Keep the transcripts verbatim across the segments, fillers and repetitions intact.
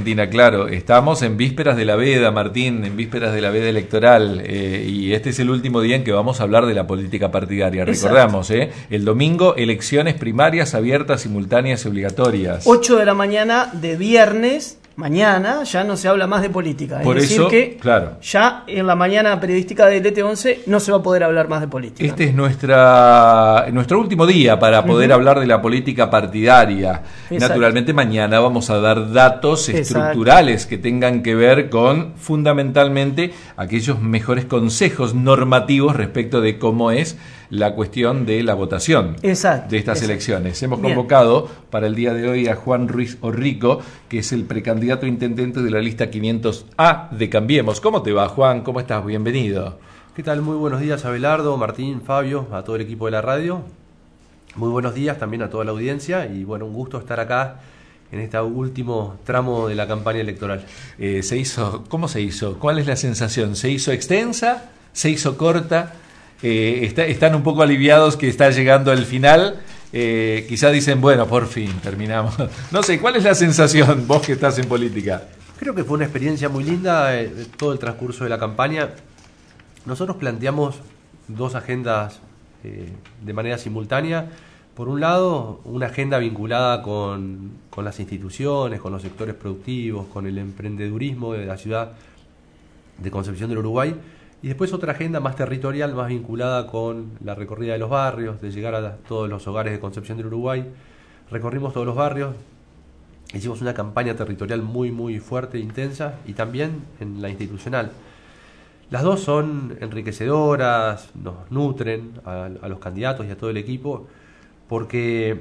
Argentina, claro. Estamos en vísperas de la veda, Martín, en vísperas de la veda electoral, eh, y este es el último día en que vamos a hablar de la política partidaria. Exacto. Recordamos, eh, el domingo, elecciones primarias abiertas, simultáneas y obligatorias. ocho de la mañana de viernes, mañana, ya no se habla más de política. Por es eso, decir que claro. ya en la mañana periodística del E T once no se va a poder hablar más de política. Este es nuestra nuestro último día para poder uh-huh. hablar de la política partidaria. Exacto. Naturalmente mañana vamos a dar datos estructurales Exacto. que tengan que ver con fundamentalmente aquellos mejores consejos normativos respecto de cómo es la cuestión de la votación Exacto. de estas Exacto. elecciones. Hemos Bien. convocado para el día de hoy a Juan Ruiz Orrico, que es el precandidato a intendente de la lista quinientos A de Cambiemos. ¿Cómo te va, Juan? ¿Cómo estás? Bienvenido. ¿Qué tal? Muy buenos días, Abelardo, Martín, Fabio, a todo el equipo de la radio. Muy buenos días también a toda la audiencia y bueno, un gusto estar acá en este último tramo de la campaña electoral. Eh, se hizo, ¿cómo se hizo? ¿Cuál es la sensación? ¿Se hizo extensa? ¿Se hizo corta? Eh, está, están un poco aliviados que está llegando el final. Eh, quizá dicen, bueno, por fin terminamos. No sé, ¿cuál es la sensación vos que estás en política? Creo que fue una experiencia muy linda eh, todo el transcurso de la campaña. Nosotros planteamos dos agendas eh, de manera simultánea. Por un lado, una agenda vinculada con, con las instituciones, con los sectores productivos, con el emprendedurismo de la ciudad de Concepción del Uruguay. Y después otra agenda más territorial, más vinculada con la recorrida de los barrios, de llegar a todos los hogares de Concepción del Uruguay. Recorrimos todos los barrios, hicimos una campaña territorial muy, muy fuerte e intensa, y también en la institucional. Las dos son enriquecedoras, nos nutren a, a los candidatos y a todo el equipo, porque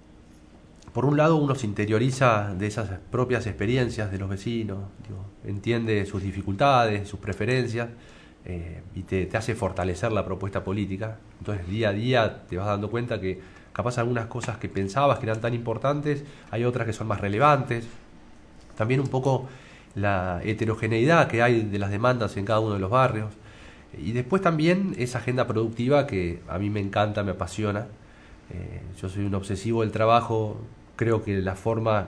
por un lado uno se interioriza de esas propias experiencias de los vecinos, digo, entiende sus dificultades, sus preferencias, Eh, y te, te hace fortalecer la propuesta política. Entonces día a día te vas dando cuenta que capaz algunas cosas que pensabas que eran tan importantes, hay otras que son más relevantes. También un poco la heterogeneidad que hay de las demandas en cada uno de los barrios, y después también esa agenda productiva que a mí me encanta, me apasiona. Eh, yo soy un obsesivo del trabajo, creo que la forma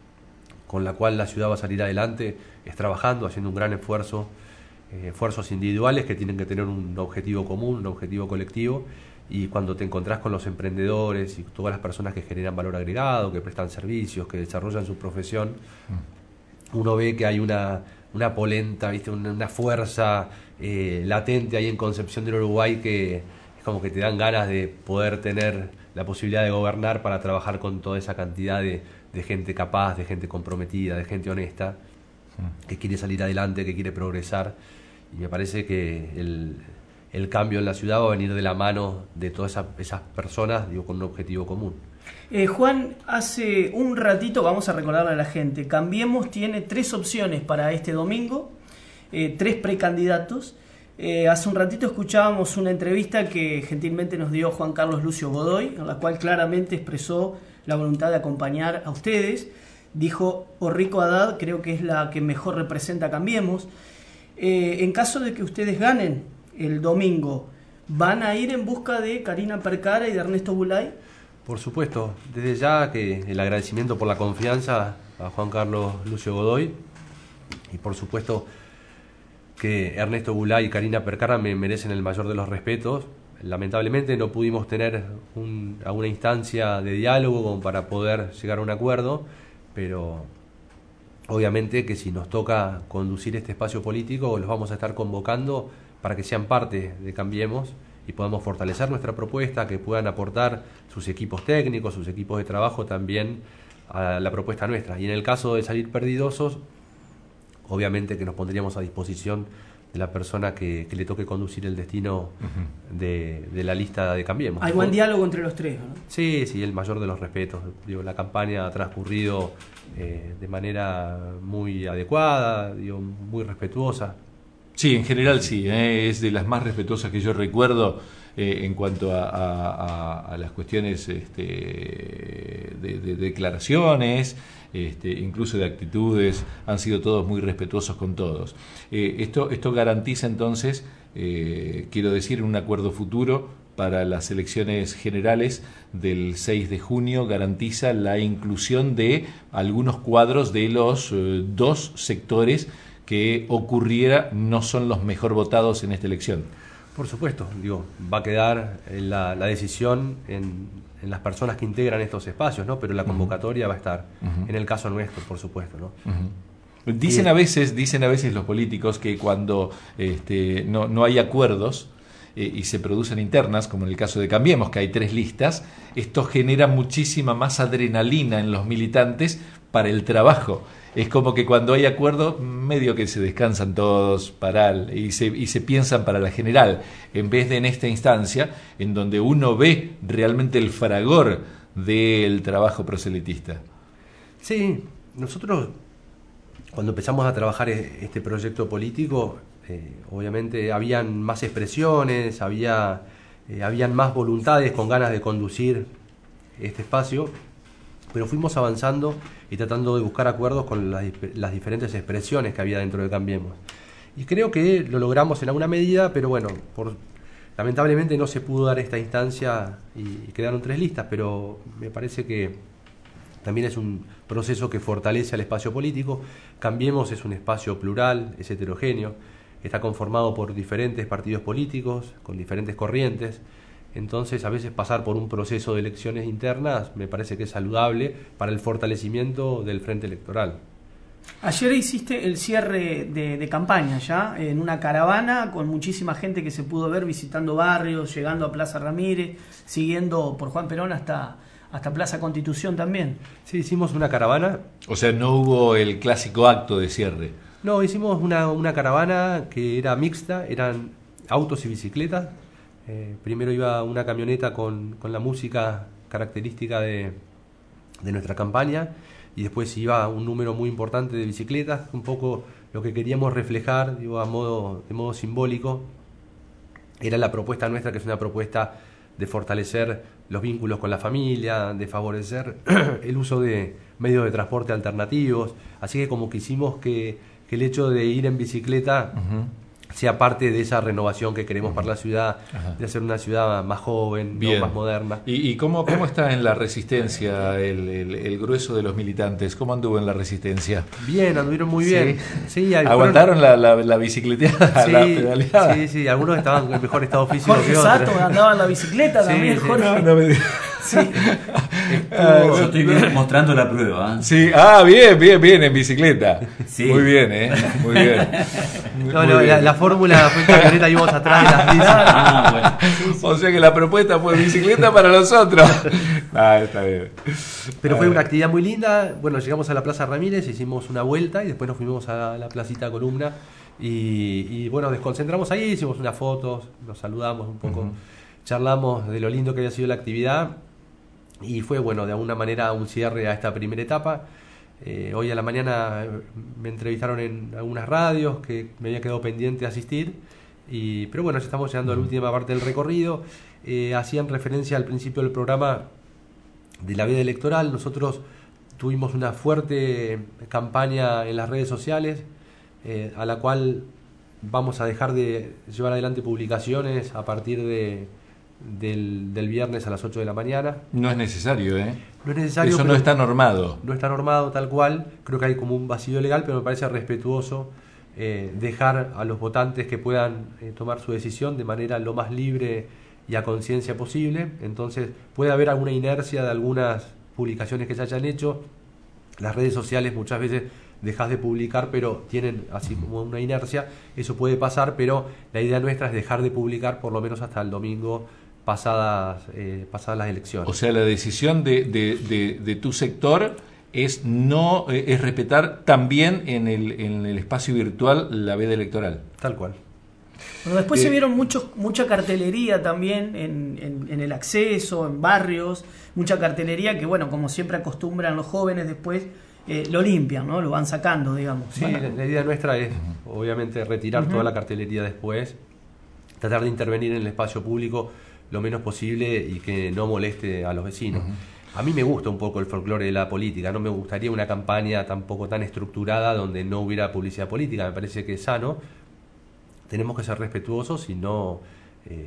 con la cual la ciudad va a salir adelante es trabajando, haciendo un gran esfuerzo, Eh, esfuerzos individuales que tienen que tener un objetivo común, un objetivo colectivo, y cuando te encontrás con los emprendedores y todas las personas que generan valor agregado, que prestan servicios, que desarrollan su profesión, mm. uno ve que hay una, una polenta, ¿viste? una, una fuerza eh, latente ahí en Concepción del Uruguay que es como que te dan ganas de poder tener la posibilidad de gobernar para trabajar con toda esa cantidad de, de gente capaz, de gente comprometida, de gente honesta, mm. que quiere salir adelante, que quiere progresar. Y me parece que el, el cambio en la ciudad va a venir de la mano de todas esa, esas personas, digo, con un objetivo común. Eh, Juan, hace un ratito, vamos a recordarle a la gente, Cambiemos tiene tres opciones para este domingo, eh, tres precandidatos. Eh, hace un ratito escuchábamos una entrevista que gentilmente nos dio Juan Carlos Lucio Godoy, en la cual claramente expresó la voluntad de acompañar a ustedes. Dijo, Orrico Haddad creo que es la que mejor representa a Cambiemos. Eh, en caso de que ustedes ganen el domingo, ¿van a ir en busca de Karina Percara y de Ernesto Bulay? Por supuesto, desde ya que el agradecimiento por la confianza a Juan Carlos Lucio Godoy, y por supuesto que Ernesto Bulay y Karina Percara me merecen el mayor de los respetos. Lamentablemente no pudimos tener un, a una instancia de diálogo como para poder llegar a un acuerdo, pero obviamente que si nos toca conducir este espacio político, los vamos a estar convocando para que sean parte de Cambiemos y podamos fortalecer nuestra propuesta, que puedan aportar sus equipos técnicos, sus equipos de trabajo también a la propuesta nuestra. Y en el caso de salir perdidosos, obviamente que nos pondríamos a disposición de la persona que, que le toque conducir el destino uh-huh. de, de la lista de Cambiemos. Hay buen diálogo entre los tres, ¿no? Sí, sí, el mayor de los respetos. Digo, la campaña ha transcurrido eh, de manera muy adecuada, digo, muy respetuosa. Sí, en general sí, eh, es de las más respetuosas que yo recuerdo eh, en cuanto a, a, a las cuestiones este, de, de declaraciones, este, incluso de actitudes, han sido todos muy respetuosos con todos. Eh, esto, esto garantiza entonces, eh, quiero decir, un acuerdo futuro para las elecciones generales del seis de junio garantiza la inclusión de algunos cuadros de los eh, dos sectores que ocurriera no son los mejor votados en esta elección. Por supuesto, digo, va a quedar la, la decisión en, en las personas que integran estos espacios, ¿no? Pero la convocatoria uh-huh. va a estar, uh-huh. en el caso nuestro, por supuesto, ¿no? Uh-huh. Dicen a veces, dicen a veces los políticos que cuando este, no, no hay acuerdos eh, y se producen internas, como en el caso de Cambiemos, que hay tres listas, esto genera muchísima más adrenalina en los militantes para el trabajo. Es como que cuando hay acuerdo, medio que se descansan todos para el, y, se, y se piensan para la general, en vez de en esta instancia, en donde uno ve realmente el fragor del trabajo proselitista. Sí, nosotros cuando empezamos a trabajar este proyecto político, eh, obviamente habían más expresiones, había, eh, habían más voluntades con ganas de conducir este espacio, pero fuimos avanzando y tratando de buscar acuerdos con las, las diferentes expresiones que había dentro de Cambiemos. Y creo que lo logramos en alguna medida, pero bueno, por, lamentablemente no se pudo dar esta instancia y, y quedaron tres listas, pero me parece que también es un proceso que fortalece al espacio político. Cambiemos es un espacio plural, es heterogéneo, está conformado por diferentes partidos políticos, con diferentes corrientes. Entonces, a veces pasar por un proceso de elecciones internas me parece que es saludable para el fortalecimiento del frente electoral. Ayer hiciste el cierre de, de campaña ya, en una caravana con muchísima gente que se pudo ver visitando barrios, llegando a Plaza Ramírez, siguiendo por Juan Perón hasta, hasta Plaza Constitución también. Sí, hicimos una caravana. O sea, no hubo el clásico acto de cierre. No, hicimos una, una caravana que era mixta, eran autos y bicicletas. Eh, primero iba una camioneta con, con la música característica de, de nuestra campaña y después iba un número muy importante de bicicletas, un poco lo que queríamos reflejar, digo, a modo, de modo simbólico, era la propuesta nuestra, que es una propuesta de fortalecer los vínculos con la familia, de favorecer el uso de medios de transporte alternativos, así que como quisimos que, que el hecho de ir en bicicleta uh-huh. sea parte de esa renovación que queremos uh-huh. para la ciudad, Ajá. de hacer una ciudad más joven, ¿no? Más moderna. ¿Y, y cómo, cómo está en la resistencia el, el, el grueso de los militantes? ¿Cómo anduvo en la resistencia? Bien, anduvieron muy bien. Sí. Sí, ¿aguantaron fueron... la, la, la bicicleteada, sí, la pedaleada? Sí, sí, algunos estaban en mejor estado físico Jorge que otros. Sato andaba en la bicicleta sí, también, sí, Jorge. No, no me digas. Sí. Estuvo, yo estoy bien, mostrando la prueba. ¿eh? Sí, ah, bien, bien, bien, en bicicleta. Sí. Muy bien, ¿eh? Muy bien. No, Muy no, bien. La, la fórmula fue en camioneta y íbamos atrás de las bicis. Ah, bueno. Sí, sí. O sea que la propuesta fue bicicleta para nosotros. Ah, está bien. Pero fue una actividad muy linda. Bueno, llegamos a la Plaza Ramírez, hicimos una vuelta y después nos fuimos a la placita Columna. Y, y bueno, desconcentramos ahí, hicimos unas fotos, nos saludamos un poco, uh-huh. charlamos de lo lindo que había sido la actividad. Y fue, bueno, de alguna manera un cierre a esta primera etapa. Eh, hoy a la mañana me entrevistaron en algunas radios que me había quedado pendiente de asistir. Y, pero bueno, ya estamos llegando a la última parte del recorrido. Eh, hacían referencia al principio del programa de la veda electoral. Nosotros tuvimos una fuerte campaña en las redes sociales, eh, a la cual vamos a dejar de llevar adelante publicaciones a partir de... Del, del viernes a las ocho de la mañana. No es necesario, ¿eh? No es necesario. Eso no está normado. No está normado tal cual. Creo que hay como un vacío legal, pero me parece respetuoso eh, dejar a los votantes que puedan eh, tomar su decisión de manera lo más libre y a conciencia posible. Entonces puede haber alguna inercia de algunas publicaciones que se hayan hecho. Las redes sociales muchas veces dejas de publicar, pero tienen así como una inercia. Eso puede pasar, pero la idea nuestra es dejar de publicar por lo menos hasta el domingo pasadas eh, pasadas las elecciones. O sea, la decisión de, de, de, de tu sector es no eh, es respetar también en el, en el espacio virtual la veda electoral. Tal cual. Bueno, después eh, se vieron mucho, mucha cartelería también en, en, en el acceso, en barrios, mucha cartelería que, bueno, como siempre acostumbran los jóvenes después, eh, lo limpian, ¿no? Lo van sacando, digamos. Sí, bueno. la, la idea nuestra es, uh-huh. obviamente, retirar uh-huh. toda la cartelería después, tratar de intervenir en el espacio público lo menos posible y que no moleste a los vecinos. Uh-huh. A mí me gusta un poco el folclore de la política, no me gustaría una campaña tampoco tan estructurada donde no hubiera publicidad política, me parece que es sano. Tenemos que ser respetuosos y no, eh,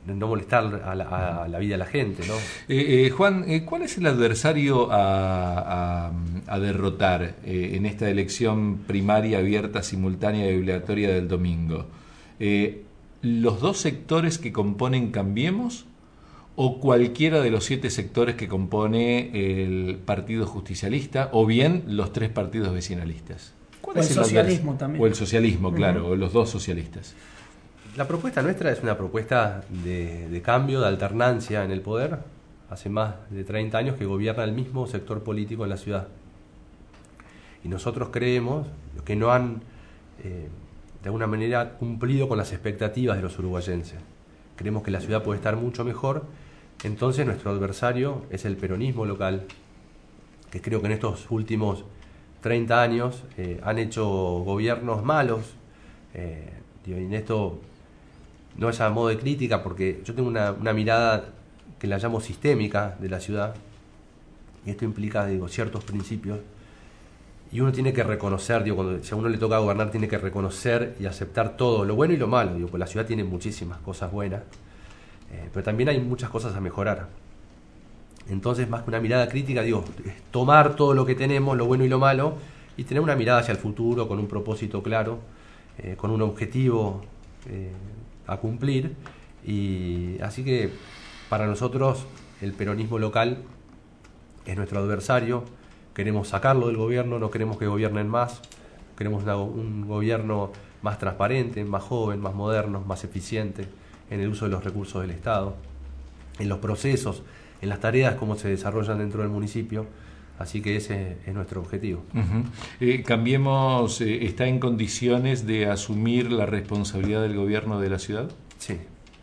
no molestar a la, a la vida de la gente, ¿no? Eh, eh, Juan, eh, ¿cuál es el adversario a, a, a derrotar eh, en esta elección primaria abierta, simultánea y obligatoria del domingo? Eh, ¿Los dos sectores que componen Cambiemos o cualquiera de los siete sectores que compone el Partido Justicialista o bien los tres partidos vecinalistas? ¿Cuál o es el, el socialismo advers- también. O el socialismo, claro, Uh-huh. o los dos socialistas. La propuesta nuestra es una propuesta de, de cambio, de alternancia en el poder. Hace más de treinta años que gobierna el mismo sector político en la ciudad. Y nosotros creemos que no han, eh, de alguna manera, cumplido con las expectativas de los uruguayenses. Creemos que la ciudad puede estar mucho mejor. Entonces nuestro adversario es el peronismo local, que creo que en estos últimos treinta años eh, han hecho gobiernos malos. Eh, y en esto no es a modo de crítica, porque yo tengo una, una mirada que la llamo sistémica de la ciudad, y esto implica, digo, ciertos principios, y uno tiene que reconocer, digo, cuando si a uno le toca gobernar, tiene que reconocer y aceptar todo, lo bueno y lo malo, digo, pues la ciudad tiene muchísimas cosas buenas, eh, pero también hay muchas cosas a mejorar. Entonces, más que una mirada crítica, digo, es tomar todo lo que tenemos, lo bueno y lo malo, y tener una mirada hacia el futuro, con un propósito claro, eh, con un objetivo eh, a cumplir. Y así que para nosotros el peronismo local es nuestro adversario. Queremos sacarlo del gobierno, no queremos que gobiernen más, queremos una, un gobierno más transparente, más joven, más moderno, más eficiente en el uso de los recursos del Estado, en los procesos, en las tareas como se desarrollan dentro del municipio. Así que ese es nuestro objetivo. Uh-huh. eh, Cambiemos, eh, ¿está en condiciones de asumir la responsabilidad del gobierno de la ciudad? Sí.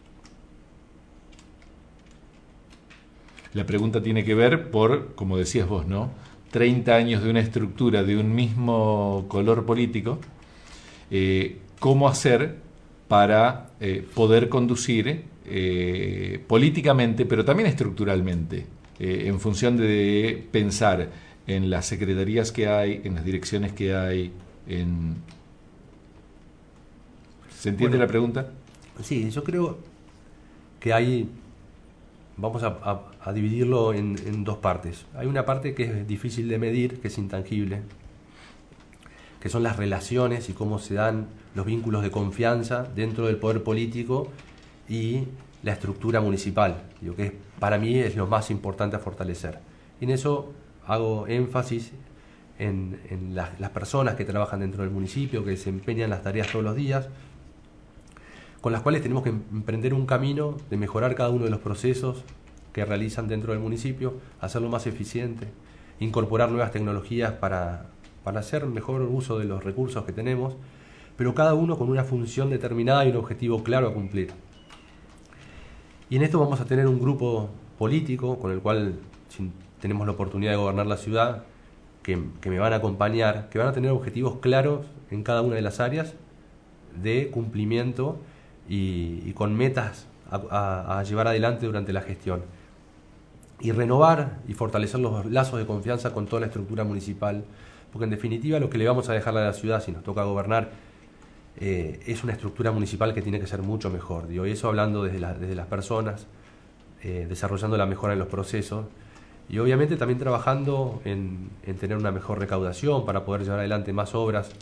La pregunta tiene que ver por, como decías vos, ¿no? treinta años de una estructura de un mismo color político. Eh, ¿Cómo hacer para eh, poder conducir eh, políticamente, pero también estructuralmente, eh, en función de pensar en las secretarías que hay, en las direcciones que hay, en... ¿Se entiende Bueno, la pregunta? Sí, yo creo que hay, vamos a, a, a dividirlo en, en dos partes. Hay una parte que es difícil de medir, que es intangible, que son las relaciones y cómo se dan los vínculos de confianza dentro del poder político y la estructura municipal, lo que es, para mí es lo más importante a fortalecer. Y en eso hago énfasis en, en las, las personas que trabajan dentro del municipio, que desempeñan las tareas todos los días, con las cuales tenemos que emprender un camino de mejorar cada uno de los procesos que realizan dentro del municipio, hacerlo más eficiente, incorporar nuevas tecnologías para, para hacer mejor uso de los recursos que tenemos, pero cada uno con una función determinada y un objetivo claro a cumplir. Y en esto vamos a tener un grupo político con el cual, si tenemos la oportunidad de gobernar la ciudad, que, que me van a acompañar, que van a tener objetivos claros en cada una de las áreas de cumplimiento y, y con metas a, a, a llevar adelante durante la gestión. Y renovar y fortalecer los lazos de confianza con toda la estructura municipal, porque en definitiva lo que le vamos a dejar a la ciudad si nos toca gobernar eh, es una estructura municipal que tiene que ser mucho mejor. Digo, y eso hablando desde, la, desde las personas, eh, desarrollando la mejora en los procesos y obviamente también trabajando en, en tener una mejor recaudación para poder llevar adelante más obras.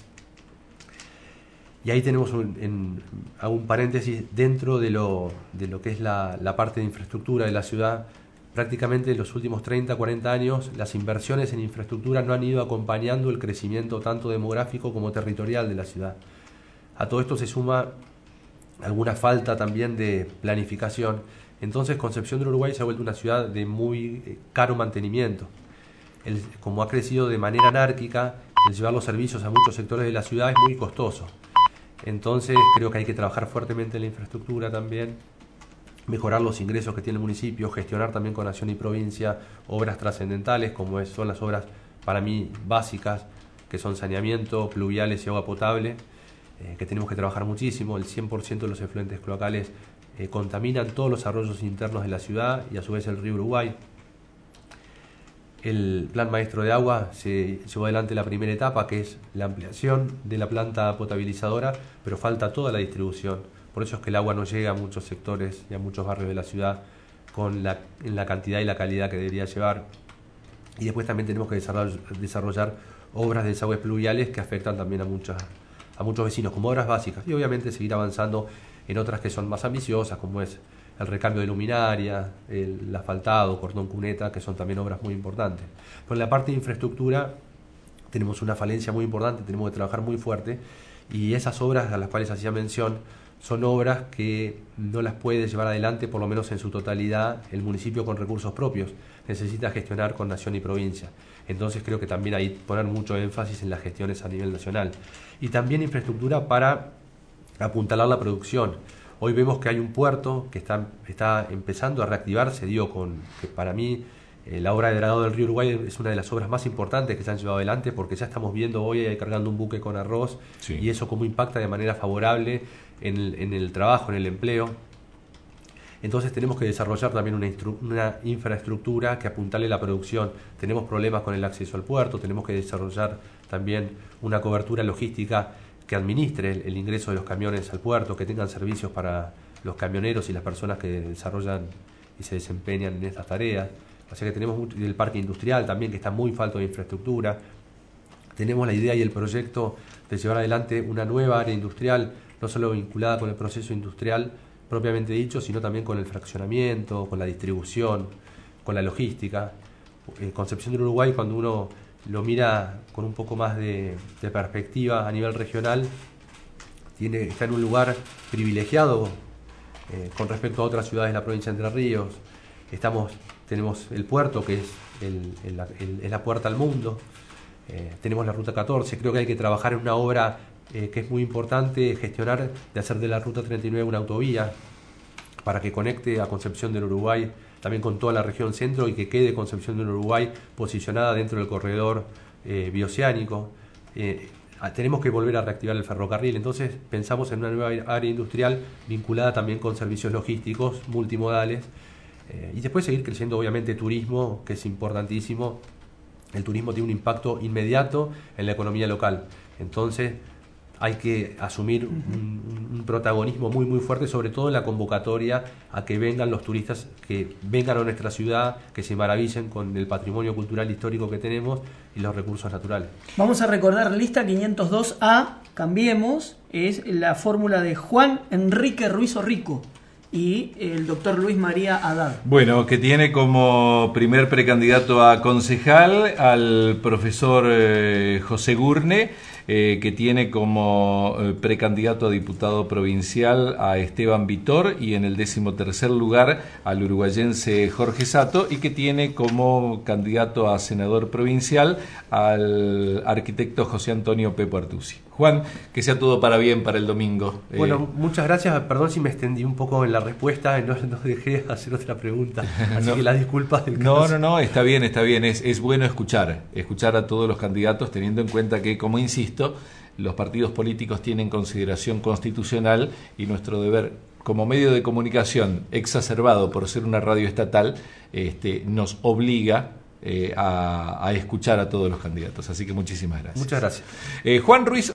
Y ahí tenemos un, en, hago un paréntesis dentro de lo, de lo que es la, la parte de infraestructura de la ciudad. Prácticamente en los últimos treinta, cuarenta años las inversiones en infraestructura no han ido acompañando el crecimiento tanto demográfico como territorial de la ciudad. A todo esto se suma alguna falta también de planificación. Entonces Concepción del Uruguay se ha vuelto una ciudad de muy caro mantenimiento. El, como ha crecido de manera anárquica, el llevar los servicios a muchos sectores de la ciudad es muy costoso. Entonces creo que hay que trabajar fuertemente en la infraestructura también, mejorar los ingresos que tiene el municipio, gestionar también con Nación y Provincia obras trascendentales como es, son las obras para mí básicas, que son saneamiento, pluviales y agua potable, eh, que tenemos que trabajar muchísimo. El cien por ciento de los efluentes cloacales eh, contaminan todos los arroyos internos de la ciudad y a su vez el río Uruguay. El plan maestro de agua se llevó adelante la primera etapa, que es la ampliación de la planta potabilizadora, pero falta toda la distribución. Por eso es que el agua no llega a muchos sectores y a muchos barrios de la ciudad con la, en la cantidad y la calidad que debería llevar. Y después también tenemos que desarrollar, desarrollar obras de desagües pluviales que afectan también a, muchas, a muchos vecinos, como obras básicas. Y obviamente seguir avanzando en otras que son más ambiciosas, como es el recambio de luminaria, el asfaltado, cordón cuneta, que son también obras muy importantes. Pero en la parte de infraestructura tenemos una falencia muy importante, tenemos que trabajar muy fuerte, y esas obras a las cuales hacía mención son obras que no las puede llevar adelante, por lo menos en su totalidad, el municipio con recursos propios. Necesita gestionar con nación y provincia. Entonces creo que también hay que poner mucho énfasis en las gestiones a nivel nacional. Y también infraestructura para apuntalar la producción. Hoy vemos que hay un puerto que está, está empezando a reactivarse, digo, con que para mí eh, la obra de dragado del río Uruguay es una de las obras más importantes que se han llevado adelante, porque ya estamos viendo hoy eh, cargando un buque con arroz, sí. Y eso cómo impacta de manera favorable en el, en el trabajo, en el empleo. Entonces tenemos que desarrollar también una, una infraestructura que apuntale la producción. Tenemos problemas con el acceso al puerto, tenemos que desarrollar también una cobertura logística que administre el, el ingreso de los camiones al puerto, que tengan servicios para los camioneros y las personas que desarrollan y se desempeñan en estas tareas. O sea que tenemos mucho, el parque industrial también, que está muy falto de infraestructura. Tenemos la idea y el proyecto de llevar adelante una nueva área industrial, no solo vinculada con el proceso industrial propiamente dicho, sino también con el fraccionamiento, con la distribución, con la logística. Eh, Concepción del Uruguay, cuando uno lo mira con un poco más de, de perspectiva a nivel regional, tiene, está en un lugar privilegiado eh, con respecto a otras ciudades de la provincia de Entre Ríos. Estamos, tenemos el puerto, que es, el, el, el, es la puerta al mundo. Eh, tenemos la Ruta catorce. Creo que hay que trabajar en una obra eh, que es muy importante gestionar, de hacer de la Ruta treinta y nueve una autovía para que conecte a Concepción del Uruguay también con toda la región centro, y que quede Concepción del Uruguay posicionada dentro del corredor eh, bioceánico. Eh, tenemos que volver a reactivar el ferrocarril. Entonces pensamos en una nueva área industrial vinculada también con servicios logísticos multimodales, eh, y después seguir creciendo obviamente turismo, que es importantísimo. El turismo tiene un impacto inmediato en la economía local, entonces hay que asumir un, un protagonismo muy muy fuerte, sobre todo en la convocatoria a que vengan los turistas, que vengan a nuestra ciudad, que se maravillen con el patrimonio cultural histórico que tenemos y los recursos naturales. Vamos a recordar lista quinientos dos A, cambiemos, es la fórmula de Juan Enrique Ruiz Orrico y el doctor Luis María Haddad. Bueno, que tiene como primer precandidato a concejal al profesor eh, José Gurne, eh, que tiene como eh, precandidato a diputado provincial a Esteban Vitor, y en el décimo tercer lugar al uruguayense Jorge Sato, y que tiene como candidato a senador provincial al arquitecto José Antonio Pepo Artusi. Juan, que sea todo para bien para el domingo. Bueno, eh, muchas gracias. Perdón si me extendí un poco en la respuesta, no, no dejé hacer otra pregunta. Así no, que las disculpas del No, caso. no, no, está bien, está bien. Es, es bueno escuchar, escuchar a todos los candidatos, teniendo en cuenta que, como insisto, los partidos políticos tienen consideración constitucional, y nuestro deber como medio de comunicación exacerbado por ser una radio estatal este, nos obliga Eh, a, a escuchar a todos los candidatos. Así que muchísimas gracias. Muchas gracias. Eh, Juan Ruiz